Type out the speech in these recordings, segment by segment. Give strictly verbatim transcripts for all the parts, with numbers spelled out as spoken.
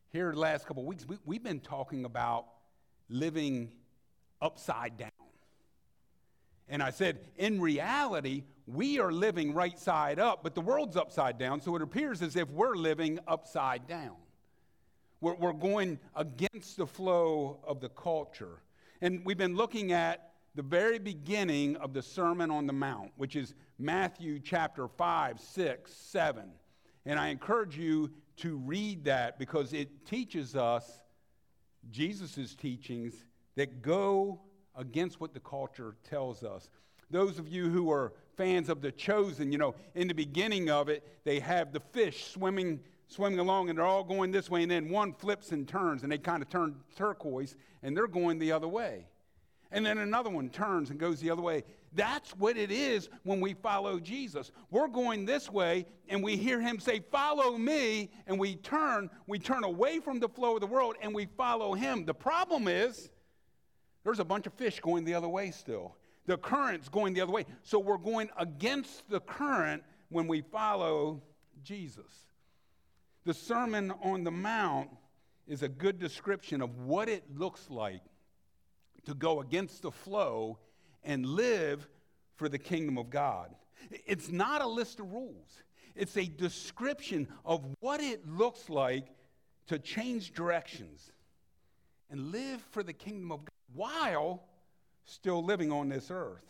here the last couple of weeks, we, we've been talking about living upside down. And I said, in reality, we are living right side up, but the world's upside down, so it appears as if we're living upside down. We're, we're going against the flow of the culture. And we've been looking at the very beginning of the Sermon on the Mount, which is Matthew chapter five, six, seven. And I encourage you to read that because it teaches us Jesus' teachings that go against what the culture tells us. Those of you who are fans of The Chosen, you know, in the beginning of it, they have the fish swimming swimming along, and they're all going this way, and then one flips and turns, and they kind of turn turquoise, and they're going the other way. And then another one turns and goes the other way. That's what it is when we follow Jesus. We're going this way, and we hear him say, follow me, and we turn, we turn away from the flow of the world, and we follow him. The problem is, there's a bunch of fish going the other way still. The current's going the other way. So we're going against the current when we follow Jesus. The Sermon on the Mount is a good description of what it looks like to go against the flow and live for the kingdom of God. It's not a list of rules. It's a description of what it looks like to change directions and live for the kingdom of God while still living on this earth.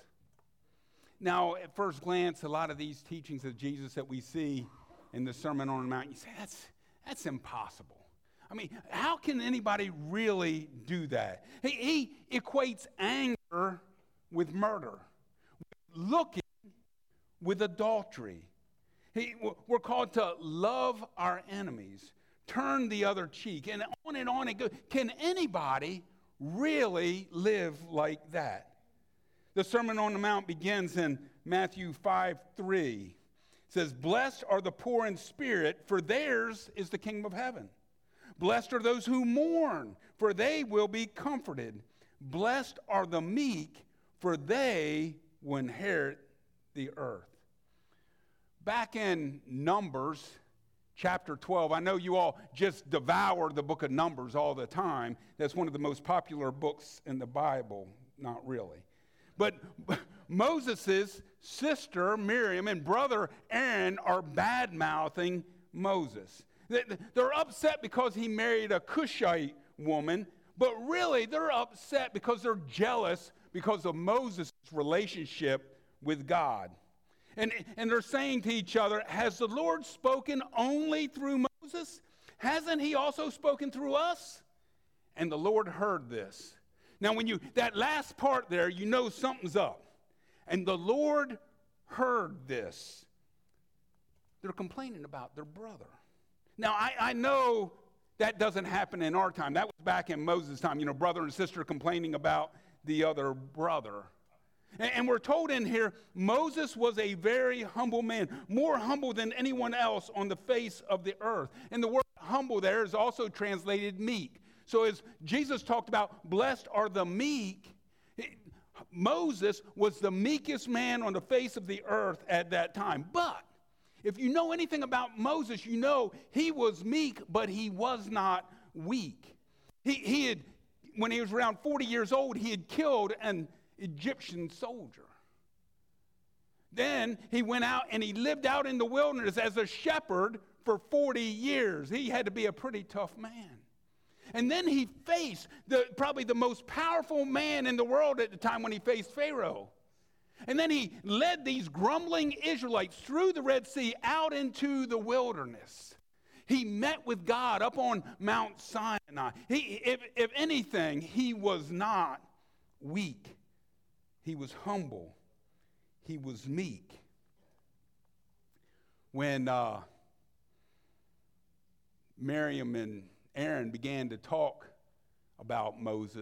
Now, at first glance, a lot of these teachings of Jesus that we see in the Sermon on the Mount, you say, that's, that's impossible. I mean, how can anybody really do that? He, he equates anger with murder, looking with adultery. He, we're called to love our enemies, turn the other cheek, and on and on it goes. Can anybody really live like that? The Sermon on the Mount begins in Matthew five three. It says, blessed are the poor in spirit, for theirs is the kingdom of heaven. Blessed are those who mourn, for they will be comforted. Blessed are the meek, for they will inherit the earth. Back in Numbers chapter twelve, I know you all just devour the book of Numbers all the time. That's one of the most popular books in the Bible. Not really. But Moses' sister Miriam and brother Aaron are bad-mouthing Moses. They're upset because he married a Cushite woman, but really they're upset because they're jealous because of Moses' relationship with God. And, and they're saying to each other, has the Lord spoken only through Moses? Hasn't he also spoken through us? And the Lord heard this. Now, when you, that last part there, you know something's up. And the Lord heard this. They're complaining about their brother. Now, I, I know that doesn't happen in our time. That was back in Moses' time, you know, brother and sister complaining about the other brother. And, and we're told in here, Moses was a very humble man, more humble than anyone else on the face of the earth. And the word humble there is also translated meek. So as Jesus talked about, blessed are the meek, Moses was the meekest man on the face of the earth at that time. But if you know anything about Moses, you know he was meek, but he was not weak. He, he had, when he was around forty years old, he had killed an Egyptian soldier. Then he went out and he lived out in the wilderness as a shepherd for forty years. He had to be a pretty tough man. And then he faced the, probably the most powerful man in the world at the time when he faced Pharaoh. And then he led these grumbling Israelites through the Red Sea out into the wilderness. He met with God up on Mount Sinai. He, if, if anything, he was not weak. He was humble. He was meek. When uh, Miriam and Aaron began to talk about Moses,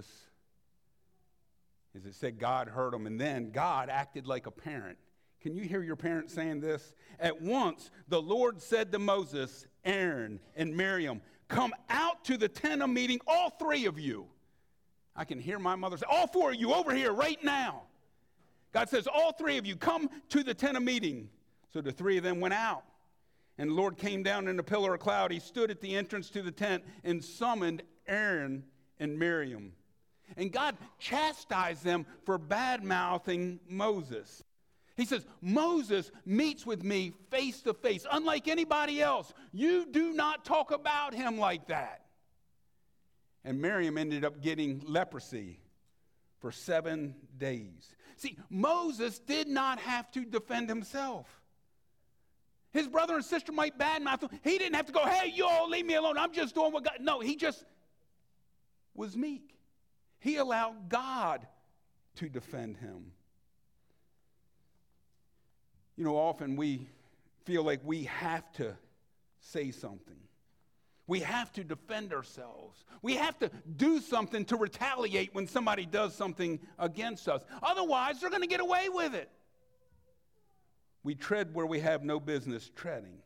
as it said, God heard them, and then God acted like a parent. Can you hear your parent saying this? At once, the Lord said to Moses, Aaron, and Miriam, come out to the tent of meeting, all three of you. I can hear my mother say, all four of you over here right now. God says, all three of you, come to the tent of meeting. So the three of them went out. And the Lord came down in a pillar of cloud. He stood at the entrance to the tent and summoned Aaron and Miriam. And God chastised them for bad-mouthing Moses. He says, Moses meets with me face to face, unlike anybody else. You do not talk about him like that. And Miriam ended up getting leprosy for seven days. See, Moses did not have to defend himself. His brother and sister might badmouth him. He didn't have to go, hey, you all leave me alone. I'm just doing what God. No, he just was meek. He allowed God to defend him. You know, often we feel like we have to say something. We have to defend ourselves. We have to do something to retaliate when somebody does something against us. Otherwise, they're going to get away with it. We tread where we have no business treading.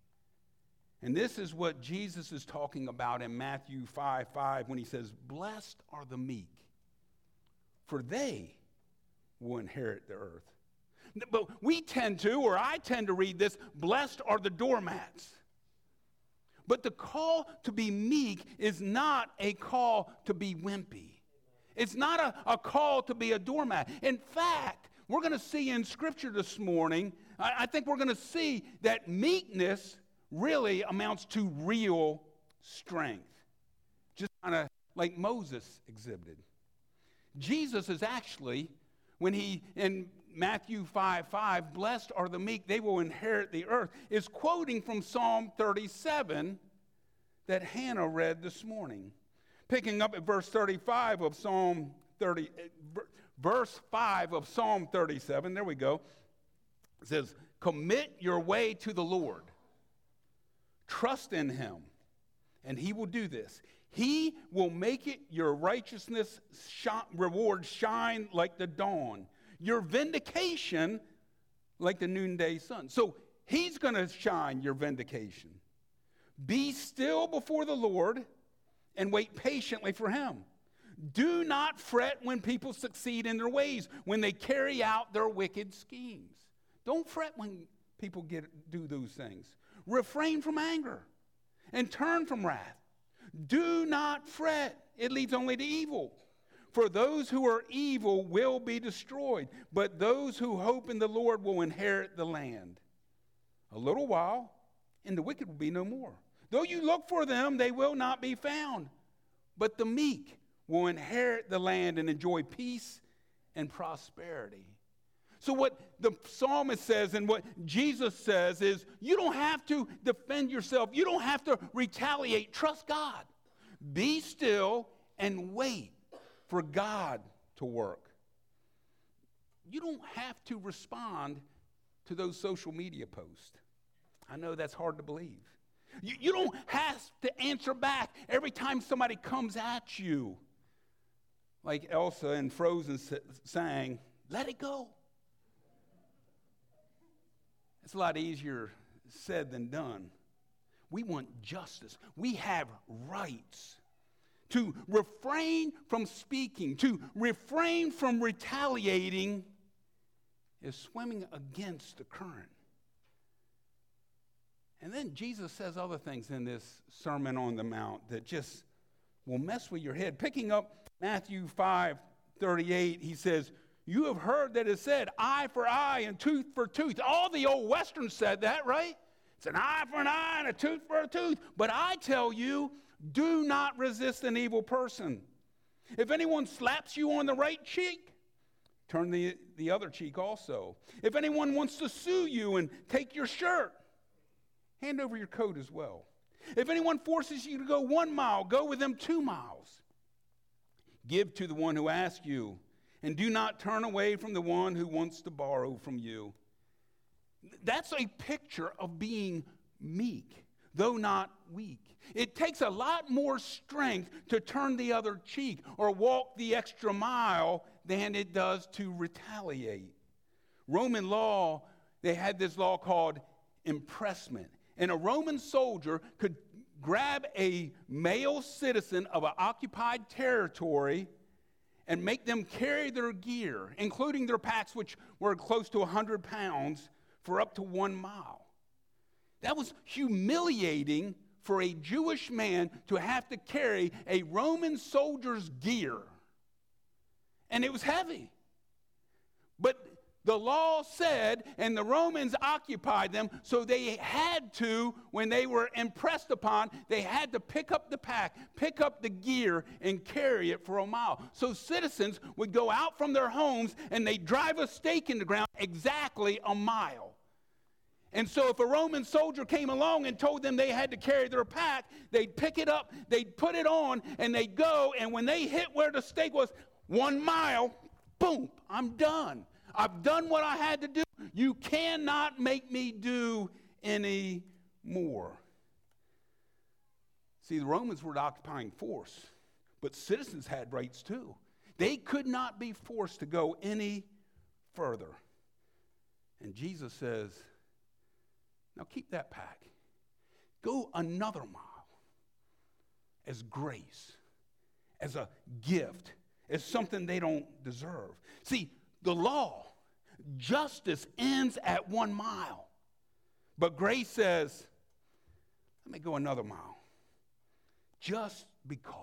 And this is what Jesus is talking about in Matthew five five when he says, blessed are the meek, for they will inherit the earth. But we tend to, or I tend to read this, blessed are the doormats. But the call to be meek is not a call to be wimpy. It's not a, a call to be a doormat. In fact, we're going to see in Scripture this morning, I, I think we're going to see that meekness really amounts to real strength. Just kind of like Moses exhibited. Jesus is actually, when he, in Matthew five five, blessed are the meek, they will inherit the earth, is quoting from Psalm thirty-seven that Hannah read this morning. Picking up at verse thirty-five of Psalm thirty, verse five of Psalm thirty-seven, there we go. It says, commit your way to the Lord. Trust in him, and he will do this. He will make it your righteousness sh- reward shine like the dawn, your vindication like the noonday sun. So he's going to shine your vindication. Be still before the Lord and wait patiently for him. Do not fret when people succeed in their ways, when they carry out their wicked schemes. Don't fret when people get do those things. Refrain from anger and turn from wrath. Do not fret. It leads only to evil. For those who are evil will be destroyed, but those who hope in the Lord will inherit the land. A little while, and the wicked will be no more. Though you look for them, they will not be found. But the meek will inherit the land and enjoy peace and prosperity. So what the psalmist says and what Jesus says is, you don't have to defend yourself. You don't have to retaliate. Trust God. Be still and wait for God to work. You don't have to respond to those social media posts. I know that's hard to believe. You, you don't have to answer back every time somebody comes at you. Like Elsa in Frozen sang, let it go. It's a lot easier said than done. We want justice. We have rights. To refrain from speaking, to refrain from retaliating is swimming against the current. And then Jesus says other things in this Sermon on the Mount that just will mess with your head. Picking up Matthew five thirty-eight, he says, you have heard that it said, eye for eye and tooth for tooth. All the old Westerns said that, right? It's an eye for an eye and a tooth for a tooth. But I tell you, do not resist an evil person. If anyone slaps you on the right cheek, turn the, the other cheek also. If anyone wants to sue you and take your shirt, hand over your coat as well. If anyone forces you to go one mile, go with them two miles. Give to the one who asks you, and do not turn away from the one who wants to borrow from you. That's a picture of being meek, though not weak. It takes a lot more strength to turn the other cheek or walk the extra mile than it does to retaliate. Roman law, they had this law called impressment. And a Roman soldier could grab a male citizen of an occupied territory and make them carry their gear, including their packs, which were close to one hundred pounds, for up to one mile. That was humiliating for a Jewish man to have to carry a Roman soldier's gear. And it was heavy. But the law said, and the Romans occupied them, so they had to, when they were impressed upon, they had to pick up the pack, pick up the gear, and carry it for a mile. So citizens would go out from their homes, and they'd drive a stake in the ground exactly a mile. And so if a Roman soldier came along and told them they had to carry their pack, they'd pick it up, they'd put it on, and they'd go, and when they hit where the stake was, one mile, boom, I'm done. I've done what I had to do. You cannot make me do any more. See, the Romans were the occupying force, but citizens had rights too. They could not be forced to go any further. And Jesus says, now keep that pack. Go another mile as grace, as a gift, as something they don't deserve. See, the law, justice ends at one mile. But grace says, let me go another mile. Just because.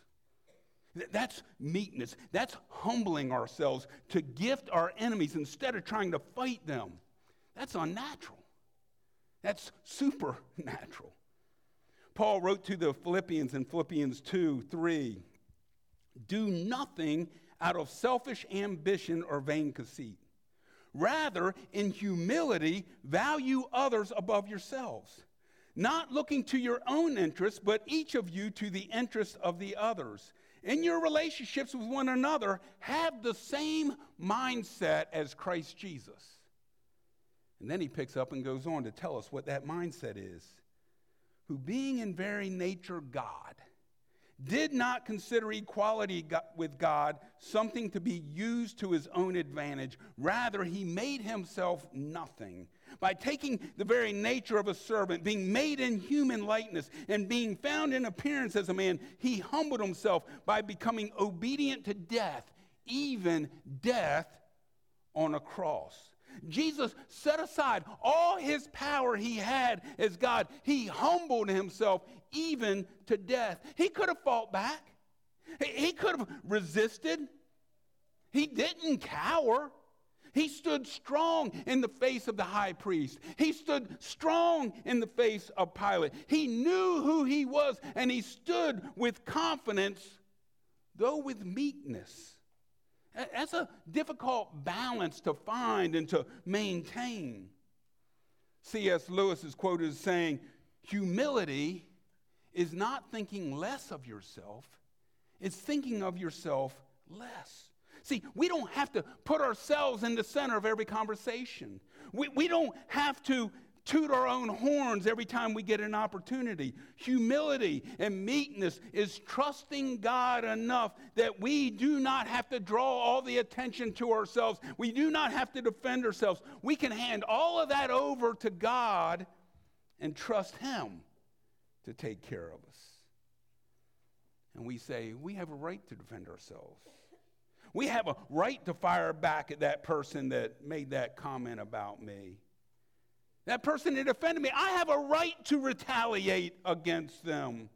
That's meekness. That's humbling ourselves to gift our enemies instead of trying to fight them. That's unnatural. That's supernatural. Paul wrote to the Philippians in Philippians two, three, do nothing out of selfish ambition or vain conceit. Rather, in humility, value others above yourselves, not looking to your own interests, but each of you to the interests of the others. In your relationships with one another, have the same mindset as Christ Jesus. And then he picks up and goes on to tell us what that mindset is. Who being in very nature God, did not consider equality with God something to be used to his own advantage. Rather, he made himself nothing. By taking the very nature of a servant, being made in human likeness, and being found in appearance as a man, he humbled himself by becoming obedient to death, even death on a cross. Jesus set aside all his power he had as God. He humbled himself even to death. He could have fought back. He could have resisted. He didn't cower. He stood strong in the face of the high priest. He stood strong in the face of Pilate. He knew who he was, and he stood with confidence, though with meekness. That's a difficult balance to find and to maintain. C S Lewis is quoted as saying, humility is not thinking less of yourself, it's thinking of yourself less. See, we don't have to put ourselves in the center of every conversation. We, we don't have to toot our own horns every time we get an opportunity. Humility and meekness is trusting God enough that we do not have to draw all the attention to ourselves. We do not have to defend ourselves. We can hand all of that over to God and trust him to take care of us. And we say, we have a right to defend ourselves. We have a right to fire back at that person that made that comment about me. That person that offended me, I have a right to retaliate against them.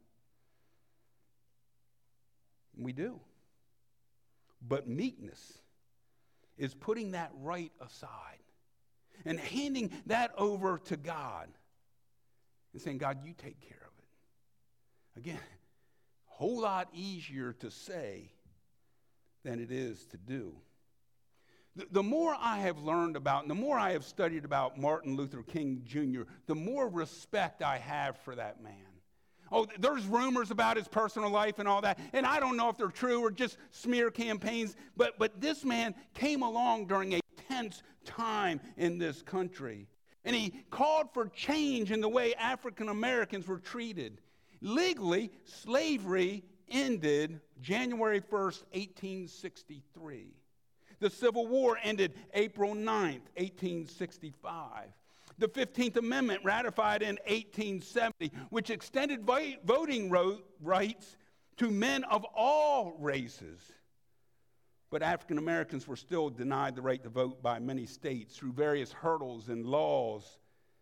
We do. But meekness is putting that right aside and handing that over to God and saying, God, you take care of it. Again, a whole lot easier to say than it is to do. The more I have learned about, and the more I have studied about Martin Luther King Junior, the more respect I have for that man. Oh, there's rumors about his personal life and all that, and I don't know if they're true or just smear campaigns, but, but this man came along during a tense time in this country, and he called for change in the way African Americans were treated. Legally, slavery ended January first, eighteen sixty-three. The Civil War ended April ninth, eighteen sixty-five. The fifteenth Amendment ratified in eighteen seventy, which extended voting rights to men of all races. But African Americans were still denied the right to vote by many states through various hurdles and laws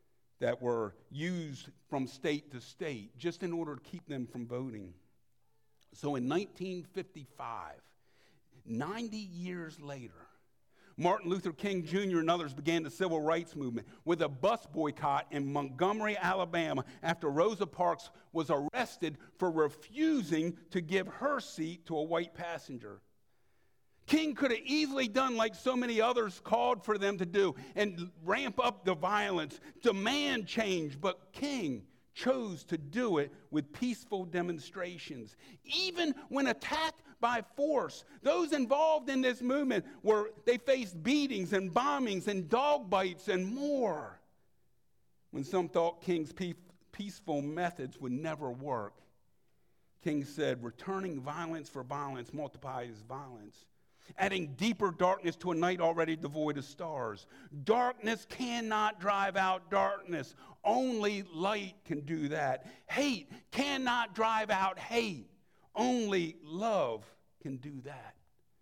that were used from state to state just in order to keep them from voting. So in nineteen fifty-five, ninety years later, Martin Luther King Junior and others began the civil rights movement with a bus boycott in Montgomery, Alabama, after Rosa Parks was arrested for refusing to give her seat to a white passenger. King could have easily done like so many others called for them to do and ramp up the violence, demand change, but King chose to do it with peaceful demonstrations. Even when attacked by force, those involved in this movement were, they faced beatings and bombings and dog bites and more. When some thought King's pe- peaceful methods would never work, King said, returning violence for violence multiplies violence, adding deeper darkness to a night already devoid of stars. Darkness cannot drive out darkness. Only light can do that. Hate cannot drive out hate. Only love can do that.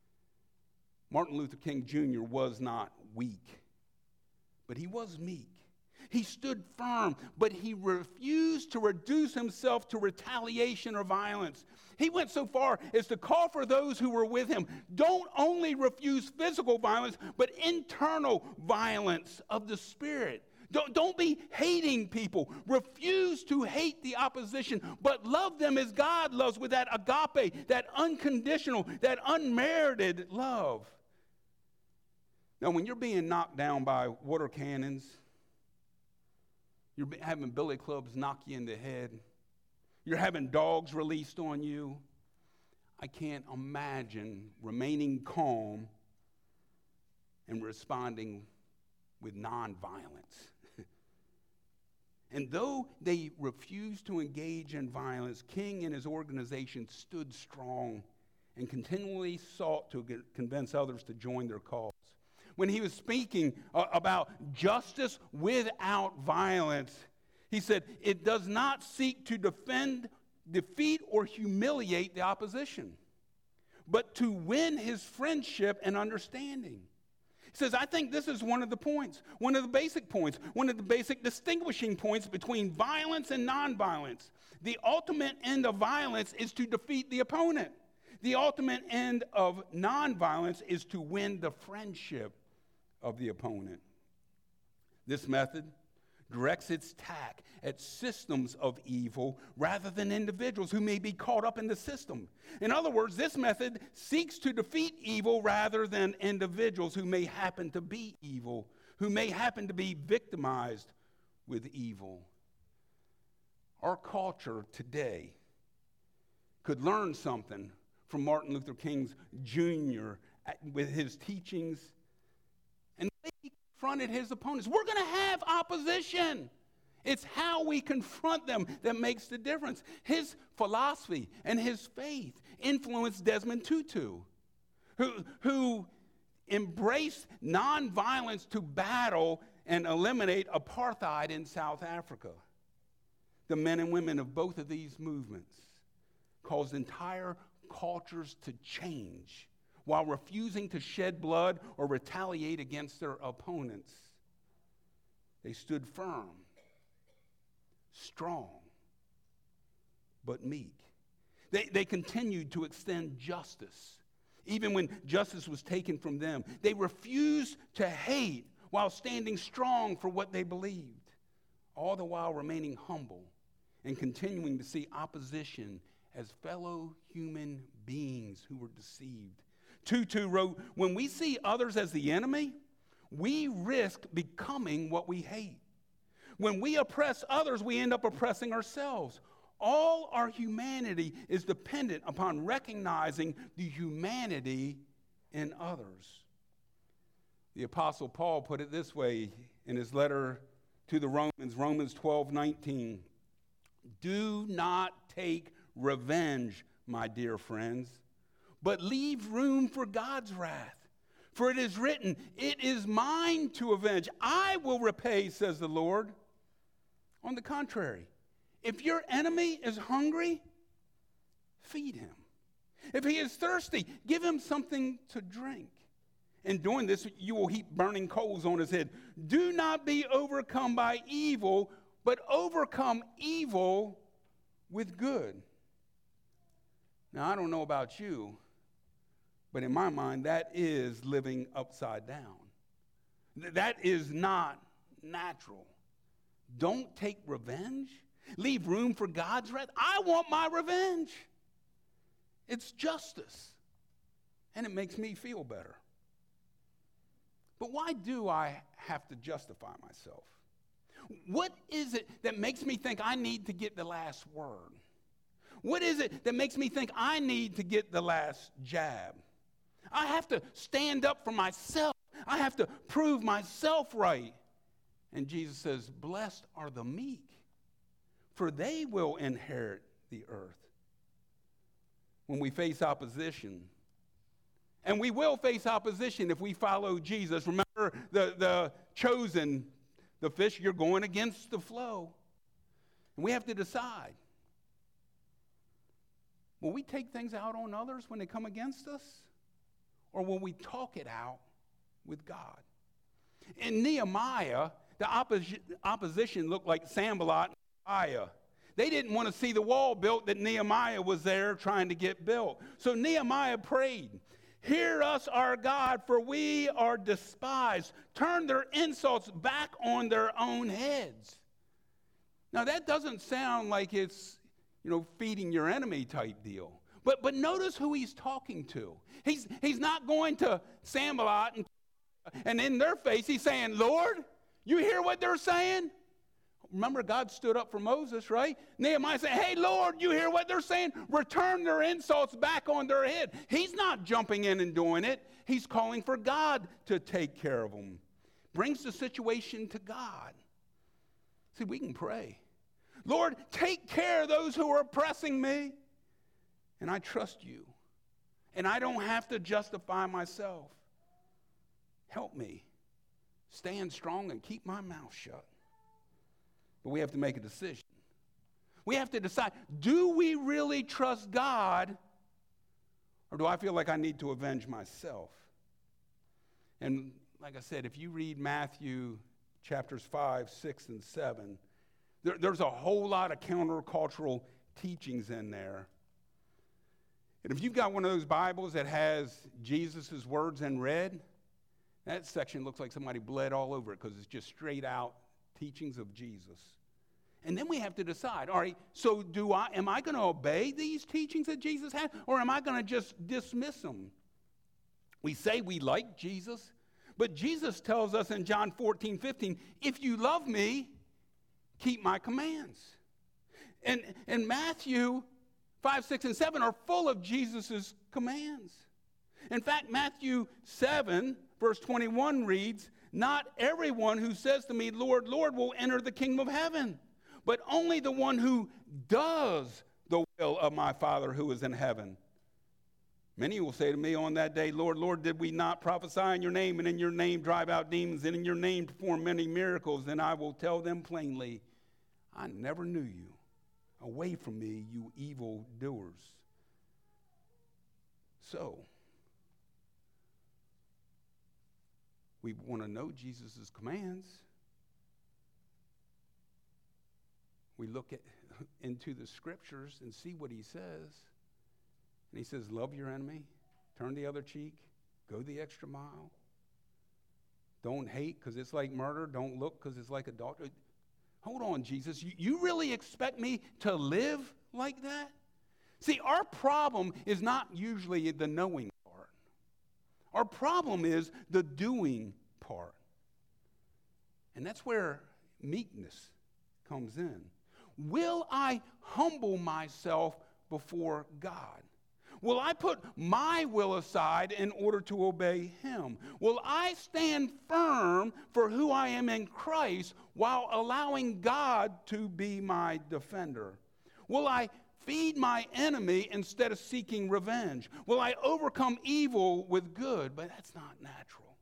Martin Luther King Junior was not weak, but he was meek. He stood firm, but he refused to reduce himself to retaliation or violence. He went so far as to call for those who were with him, don't only refuse physical violence, but internal violence of the spirit. Don't, don't be hating people. Refuse to hate the opposition, but love them as God loves, with that agape, that unconditional, that unmerited love. Now, when you're being knocked down by water cannons, you're having billy clubs knock you in the head, you're having dogs released on you, I can't imagine remaining calm and responding with nonviolence. And though they refused to engage in violence, King and his organization stood strong and continually sought to get, convince others to join their cause. When he was speaking uh, about justice without violence, he said, it does not seek to defend, defeat, or humiliate the opposition, but to win his friendship and understanding. He says, I think this is one of the points, one of the basic points, one of the basic distinguishing points between violence and nonviolence. The ultimate end of violence is to defeat the opponent. The ultimate end of nonviolence is to win the friendship of the opponent. This method directs its tack at systems of evil rather than individuals who may be caught up in the system. In other words, this method seeks to defeat evil rather than individuals who may happen to be evil, who may happen to be victimized with evil. Our culture today could learn something from Martin Luther King Junior with his teachings and the way he confronted his opponents. We're going to have opposition. It's how we confront them that makes the difference. His philosophy and his faith influenced Desmond Tutu, who, who embraced nonviolence to battle and eliminate apartheid in South Africa. The men and women of both of these movements caused entire cultures to change while refusing to shed blood or retaliate against their opponents. They stood firm, strong, but meek. They, they continued to extend justice, even when justice was taken from them. They refused to hate while standing strong for what they believed, all the while remaining humble and continuing to see opposition as fellow human beings who were deceived. Tutu wrote, when we see others as the enemy, we risk becoming what we hate. When we oppress others, we end up oppressing ourselves. All our humanity is dependent upon recognizing the humanity in others. The Apostle Paul put it this way in his letter to the Romans, Romans twelve nineteen. Do not take revenge, my dear friends, but leave room for God's wrath. For it is written, it is mine to avenge. I will repay, says the Lord. On the contrary, if your enemy is hungry, feed him. If he is thirsty, give him something to drink. in doing this, you will heap burning coals on his head. Do not be overcome by evil, but overcome evil with good. Now, I don't know about you, but in my mind, that is living upside down. That is not natural. Don't take revenge. Leave room for God's wrath. I want my revenge. It's justice, and it makes me feel better. But why do I have to justify myself? What is it that makes me think I need to get the last word? What is it that makes me think I need to get the last jab? I have to stand up for myself. I have to prove myself right. And Jesus says, blessed are the meek, for they will inherit the earth. When we face opposition, and we will face opposition if we follow Jesus. Remember the, the chosen, the fish, you're going against the flow. And we have to decide. Will we take things out on others when they come against us? Or will we talk it out with God? In Nehemiah, the opposi- opposition looked like Sanballat and Tobiah. They didn't want to see the wall built that Nehemiah was there trying to get built. So Nehemiah prayed, hear us, our God, for we are despised. Turn their insults back on their own heads. Now that doesn't sound like it's, you know, feeding your enemy type deal. But but notice who he's talking to. He's he's not going to Sanballat and, and in their face he's saying, Lord, you hear what they're saying? Remember, God stood up for Moses, right? Nehemiah said, hey, Lord, you hear what they're saying? Return their insults back on their head. He's not jumping in and doing it. He's calling for God to take care of them. Brings the situation to God. See, we can pray. Lord, take care of those who are oppressing me. And I trust you. And I don't have to justify myself. Help me stand strong and keep my mouth shut. But we have to make a decision. We have to decide, do we really trust God, or do I feel like I need to avenge myself? And like I said, if you read Matthew chapters five, six, and seven, there, there's a whole lot of countercultural teachings in there. And if you've got one of those Bibles that has Jesus' words in red, that section looks like somebody bled all over it because it's just straight out teachings of Jesus. And then we have to decide, all right, so do I, am I going to obey these teachings that Jesus had, or am I going to just dismiss them? We say we like Jesus, but Jesus tells us in John fourteen, fifteen, if you love me, keep my commands. And, and Matthew five, six, and seven are full of Jesus' commands. In fact, Matthew seven, verse twenty-one reads, not everyone who says to me, Lord, Lord, will enter the kingdom of heaven, but only the one who does the will of my Father who is in heaven. Many will say to me on that day, Lord, Lord, did we not prophesy in your name, and in your name drive out demons, and in your name perform many miracles? And I will tell them plainly, I never knew you. Away from me, you evil doers. So, we want to know Jesus' commands. We look at, into the scriptures and see what he says. And he says, love your enemy, turn the other cheek, go the extra mile. Don't hate because it's like murder. Don't look because it's like adultery. Hold on, Jesus. You, you really expect me to live like that? See, our problem is not usually the knowing part. Our problem is the doing part. And that's where meekness comes in. Will I humble myself before God? Will I put my will aside in order to obey him? Will I stand firm for who I am in Christ while allowing God to be my defender? Will I feed my enemy instead of seeking revenge? Will I overcome evil with good? But that's not natural.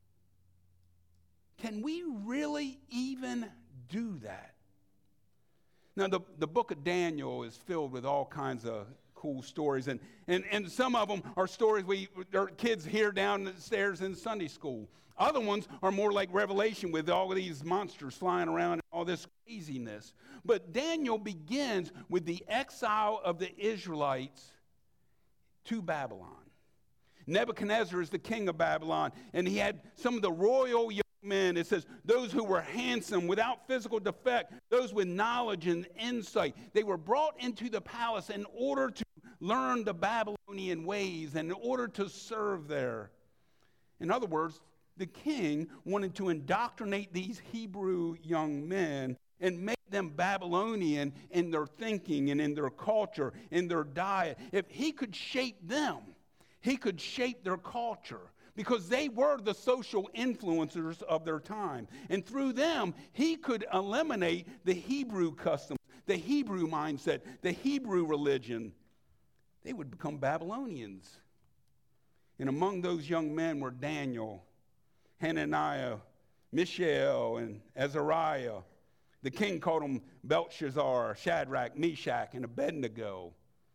Can we really even do that? Now, the, the book of Daniel is filled with all kinds of cool stories. And, and, and some of them are stories we our kids hear downstairs in Sunday school. Other ones are more like Revelation with all of these monsters flying around and all this craziness. But Daniel begins with the exile of the Israelites to Babylon. Nebuchadnezzar is the king of Babylon, and he had some of the royal young men. It says those who were handsome, without physical defect, those with knowledge and insight. They were brought into the palace in order to learn the Babylonian ways and in order to serve there. In other words, the king wanted to indoctrinate these Hebrew young men and make them Babylonian in their thinking and in their culture, in their diet. If he could shape them, he could shape their culture because they were the social influencers of their time. And through them, he could eliminate the Hebrew customs, the Hebrew mindset, the Hebrew religion. They would become Babylonians. And among those young men were Daniel, Hananiah, Mishael, and Azariah. The king called them Belshazzar, Shadrach, Meshach, and Abednego.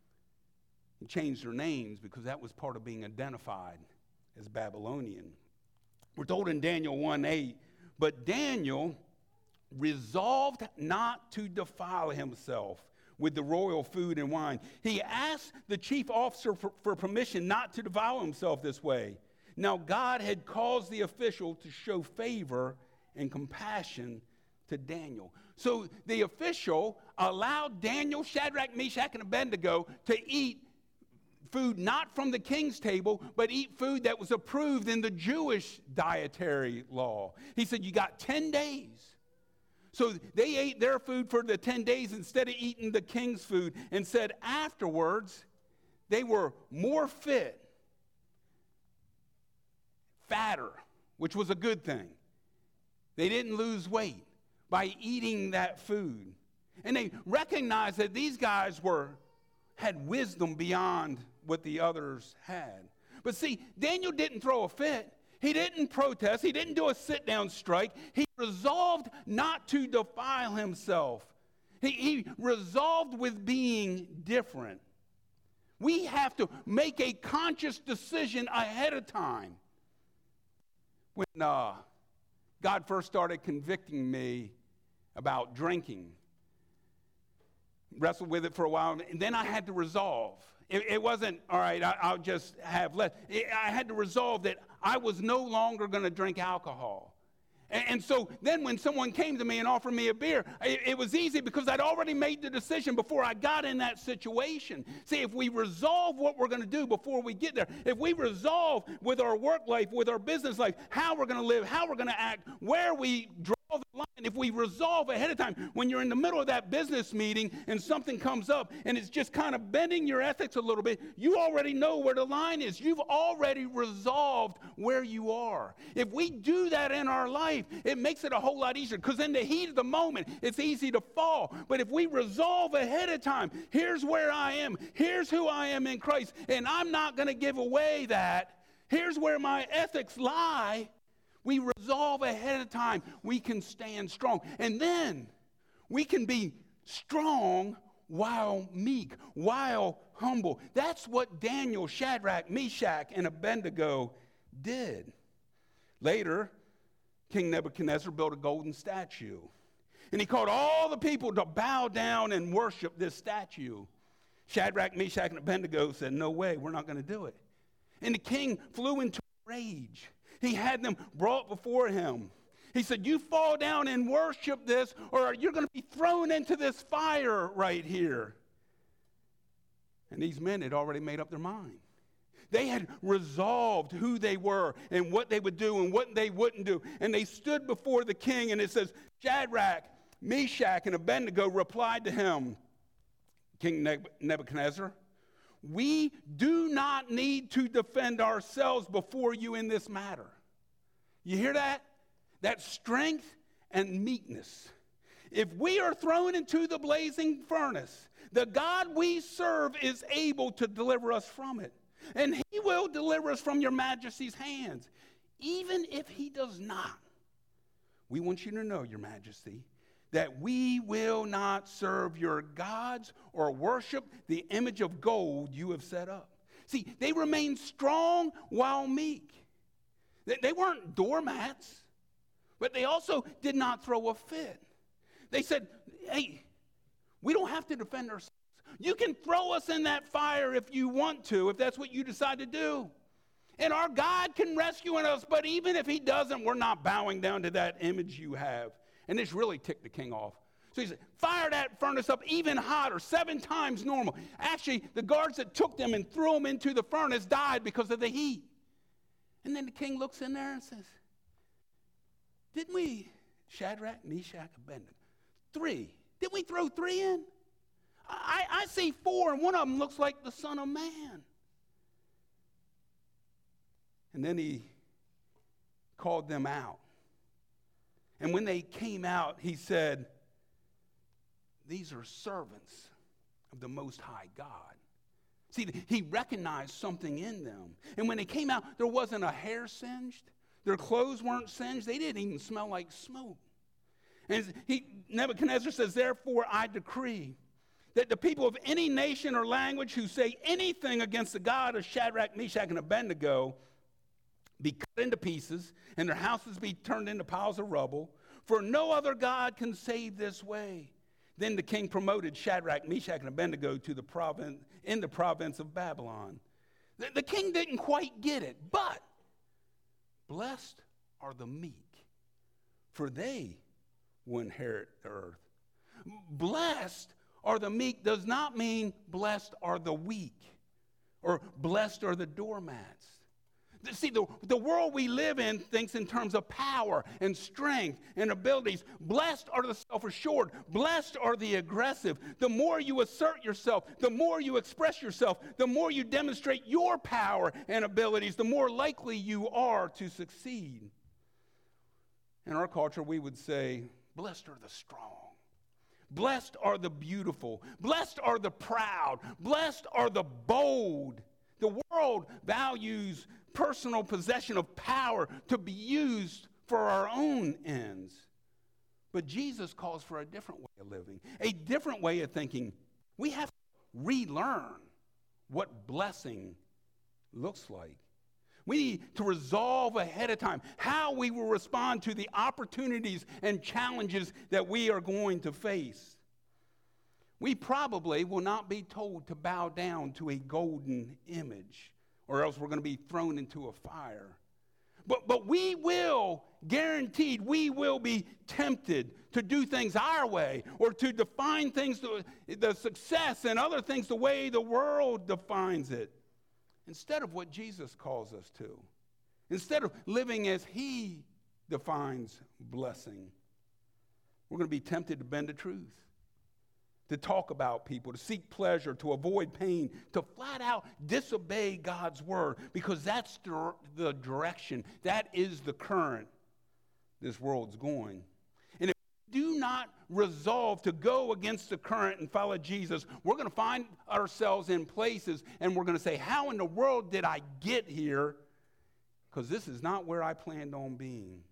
He changed their names because that was part of being identified as Babylonian. We're told in Daniel one eight, but Daniel resolved not to defile himself with the royal food and wine. He asked the chief officer for, for permission not to defile himself this way. Now God had caused the official to show favor and compassion to Daniel. So the official allowed Daniel, Shadrach, Meshach, and Abednego to eat food not from the king's table, but eat food that was approved in the Jewish dietary law. He said, you got ten days. So they ate their food for the ten days instead of eating the king's food, and said afterwards they were more fit, fatter, which was a good thing. They didn't lose weight by eating that food. And they recognized that these guys were had wisdom beyond what the others had. But see, Daniel didn't throw a fit. He didn't protest. He didn't do a sit-down strike. He resolved not to defile himself. He, he resolved with being different. We have to make a conscious decision ahead of time. When uh, God first started convicting me about drinking, wrestled with it for a while, and then I had to resolve. It, it wasn't, all right, I, I'll just have less. It, I had to resolve that I was no longer going to drink alcohol. And, and so then when someone came to me and offered me a beer, it, it was easy because I'd already made the decision before I got in that situation. See, if we resolve what we're going to do before we get there, if we resolve with our work life, with our business life, how we're going to live, how we're going to act, where we draw the line, if we resolve ahead of time, when you're in the middle of that business meeting and something comes up and it's just kind of bending your ethics a little bit, you already know where the line is. You've already resolved where you are. If we do that in our life, it makes it a whole lot easier because in the heat of the moment, it's easy to fall. But if we resolve ahead of time, here's where I am, here's who I am in Christ, and I'm not going to give away that. Here's where my ethics lie. We resolve ahead of time, we can stand strong. And then we can be strong while meek, while humble. That's what Daniel, Shadrach, Meshach, and Abednego did. Later, King Nebuchadnezzar built a golden statue. And he called all the people to bow down and worship this statue. Shadrach, Meshach, and Abednego said, no way, we're not going to do it. And the king flew into rage. He had them brought before him. He said, you fall down and worship this, or you're going to be thrown into this fire right here. And these men had already made up their mind. They had resolved who they were and what they would do and what they wouldn't do. And they stood before the king, and it says, Shadrach, Meshach, and Abednego replied to him, King Nebuchadnezzar, we do not need to defend ourselves before you in this matter. You hear that? That strength and meekness. If we are thrown into the blazing furnace, the God we serve is able to deliver us from it. And he will deliver us from your majesty's hands. Even if he does not, we want you to know, your majesty, that we will not serve your gods or worship the image of gold you have set up. See, they remained strong while meek. They weren't doormats, but they also did not throw a fit. They said, hey, we don't have to defend ourselves. You can throw us in that fire if you want to, if that's what you decide to do. And our God can rescue us, but even if he doesn't, we're not bowing down to that image you have. And this really ticked the king off. So he said, fire that furnace up even hotter, seven times normal. Actually, the guards that took them and threw them into the furnace died because of the heat. And then the king looks in there and says, didn't we, Shadrach, Meshach, Abednego, three, didn't we throw three in? I, I see four, and one of them looks like the Son of Man. And then he called them out. And when they came out, he said, these are servants of the Most High God. See, he recognized something in them. And when they came out, there wasn't a hair singed. Their clothes weren't singed. They didn't even smell like smoke. And he, Nebuchadnezzar says, therefore I decree that the people of any nation or language who say anything against the God of Shadrach, Meshach, and Abednego be cut into pieces, and their houses be turned into piles of rubble, for no other God can save this way. Then the king promoted Shadrach, Meshach, and Abednego to the province, in the province of Babylon. The, the king didn't quite get it, but blessed are the meek, for they will inherit the earth. Blessed are the meek does not mean blessed are the weak or blessed are the doormats. See, the, the world we live in thinks in terms of power and strength and abilities. Blessed are the self-assured. Blessed are the aggressive. The more you assert yourself, the more you express yourself, the more you demonstrate your power and abilities, the more likely you are to succeed. In our culture, we would say, blessed are the strong. Blessed are the beautiful. Blessed are the proud. Blessed are the bold. The world values personal possession of power to be used for our own ends. But Jesus calls for a different way of living, a different way of thinking. We have to relearn what blessing looks like. We need to resolve ahead of time how we will respond to the opportunities and challenges that we are going to face. We probably will not be told to bow down to a golden image, or else we're going to be thrown into a fire. But, but we will, guaranteed, we will be tempted to do things our way or to define things, to, the success and other things the way the world defines it, instead of what Jesus calls us to. Instead of living as he defines blessing, we're going to be tempted to bend the truth, to talk about people, to seek pleasure, to avoid pain, to flat out disobey God's word, because that's the, the direction, that is the current this world's going. And if we do not resolve to go against the current and follow Jesus, we're going to find ourselves in places and we're going to say, how in the world did I get here? Because this is not where I planned on being.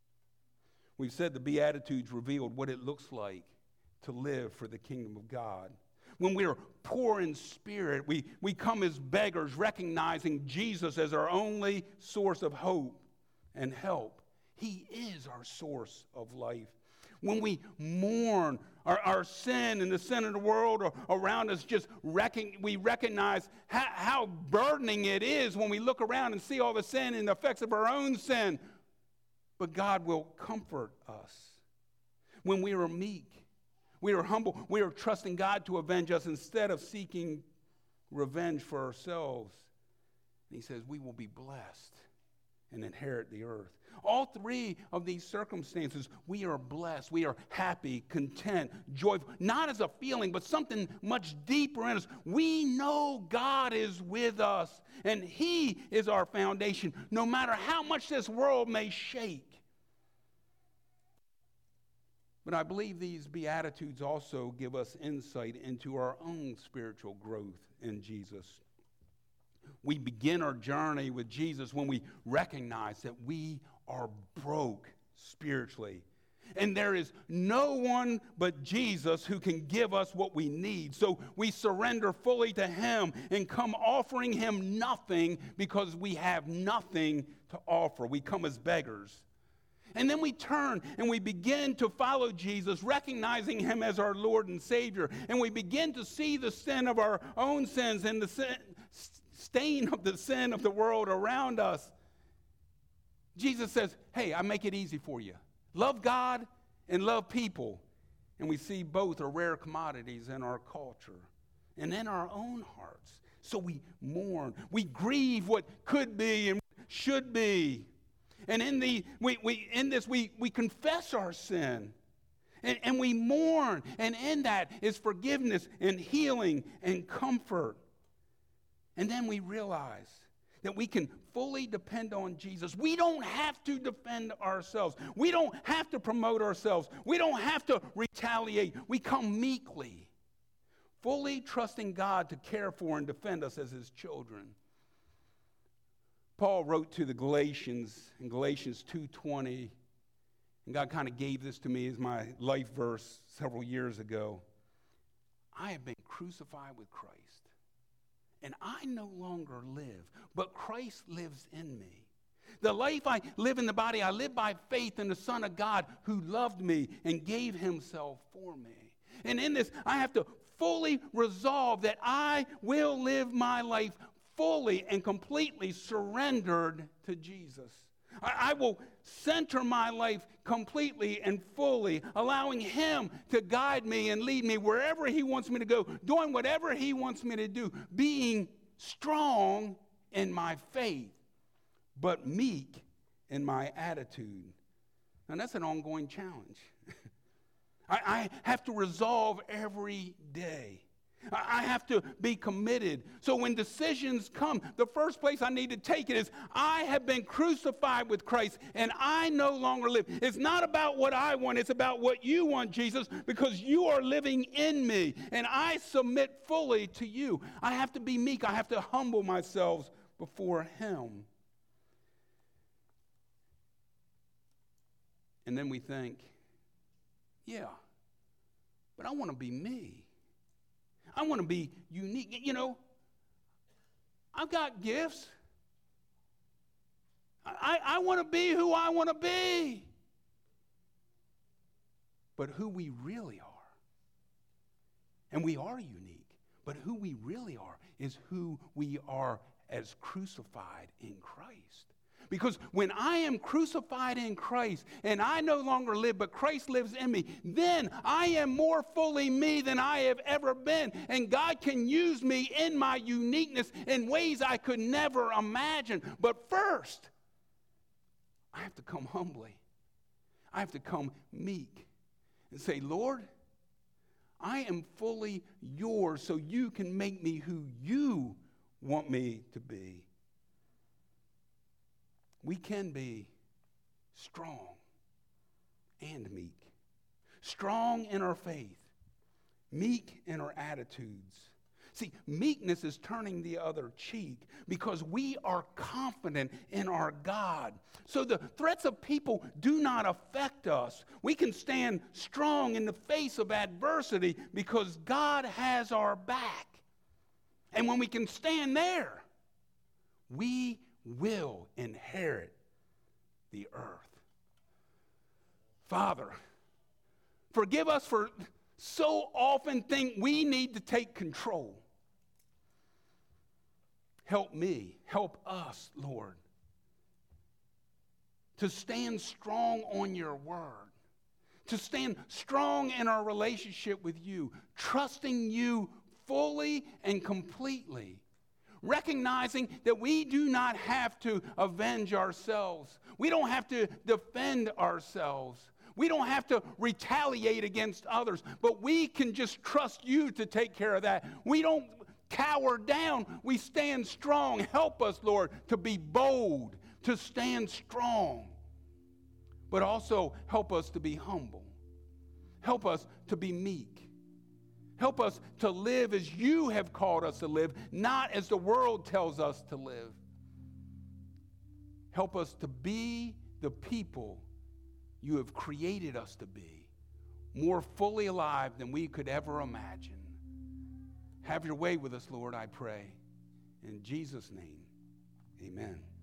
We've said the Beatitudes revealed what it looks like to live for the kingdom of God. When we are poor in spirit, we, we come as beggars, recognizing Jesus as our only source of hope and help. He is our source of life. When we mourn our, our sin and the sin of the world around us, just reckon, we recognize how, how burdening it is when we look around and see all the sin and the effects of our own sin. But God will comfort us. When we are meek, we are humble. We are trusting God to avenge us instead of seeking revenge for ourselves. And he says we will be blessed and inherit the earth. All three of these circumstances, we are blessed. We are happy, content, joyful. Not as a feeling, but something much deeper in us. We know God is with us, and he is our foundation, no matter how much this world may shake. But I believe these Beatitudes also give us insight into our own spiritual growth in Jesus. We begin our journey with Jesus when we recognize that we are broke spiritually. And there is no one but Jesus who can give us what we need. So we surrender fully to him and come offering him nothing because we have nothing to offer. We come as beggars. And then we turn and we begin to follow Jesus, recognizing him as our Lord and Savior. And we begin to see the sin of our own sins and the sin, stain of the sin of the world around us. Jesus says, hey, I make it easy for you. Love God and love people. And we see both are rare commodities in our culture and in our own hearts. So we mourn. We grieve what could be and should be. And in the we, we in this we, we confess our sin. And, and we mourn. And in that is forgiveness and healing and comfort. And then we realize that we can fully depend on Jesus. We don't have to defend ourselves. We don't have to promote ourselves. We don't have to retaliate. We come meekly, fully trusting God to care for and defend us as his children. Paul wrote to the Galatians in Galatians two twenty, and God kind of gave this to me as my life verse several years ago. I have been crucified with Christ. And I no longer live, but Christ lives in me. The life I live in the body, I live by faith in the Son of God who loved me and gave himself for me. And in this, I have to fully resolve that I will live my life fully and completely surrendered to Jesus. I, I will center my life completely and fully, allowing him to guide me and lead me wherever he wants me to go, doing whatever he wants me to do, being strong in my faith, but meek in my attitude. And that's an ongoing challenge. I, I have to resolve every day. I have to be committed. So when decisions come, the first place I need to take it is, I have been crucified with Christ and I no longer live. It's not about what I want. It's about what you want, Jesus, because you are living in me and I submit fully to you. I have to be meek. I have to humble myself before him. And then we think, yeah, but I want to be me. I want to be unique. You know, I've got gifts. I, I want to be who I want to be. But who we really are, and we are unique, but who we really are is who we are as crucified in Christ. Because when I am crucified in Christ and I no longer live, but Christ lives in me, then I am more fully me than I have ever been. And God can use me in my uniqueness in ways I could never imagine. But first, I have to come humbly. I have to come meek and say, Lord, I am fully yours so you can make me who you want me to be. We can be strong and meek. Strong in our faith. Meek in our attitudes. See, meekness is turning the other cheek because we are confident in our God. So the threats of people do not affect us. We can stand strong in the face of adversity because God has our back. And when we can stand there, we will inherit the earth. Father, forgive us for so often think we need to take control. Help me, help us, Lord, to stand strong on your word, to stand strong in our relationship with you, trusting you fully and completely. Recognizing that we do not have to avenge ourselves. We don't have to defend ourselves. We don't have to retaliate against others. But we can just trust you to take care of that. We don't cower down. We stand strong. Help us, Lord, to be bold, to stand strong. But also help us to be humble. Help us to be meek. Help us to live as you have called us to live, not as the world tells us to live. Help us to be the people you have created us to be, more fully alive than we could ever imagine. Have your way with us, Lord, I pray. In Jesus' name, amen.